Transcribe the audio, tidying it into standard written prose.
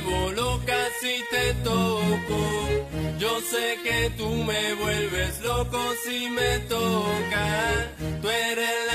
vuelvo loca si te toco. Yo sé que tú me vuelves loco si me tocas. Tú eres la